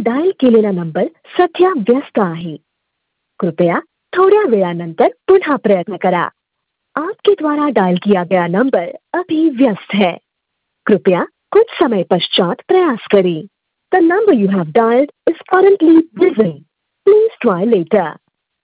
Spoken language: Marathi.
डायल केलेला नंबर सध्या व्यस्त आहे. कृपया थोड्या वेळानंतर पुनः प्रयत्न करा. आपके द्वारा डायल किया गया नंबर अभी व्यस्त है. कृपया कुछ समय पश्चात प्रयास करें. The number you have dialed is currently busy. Please try later.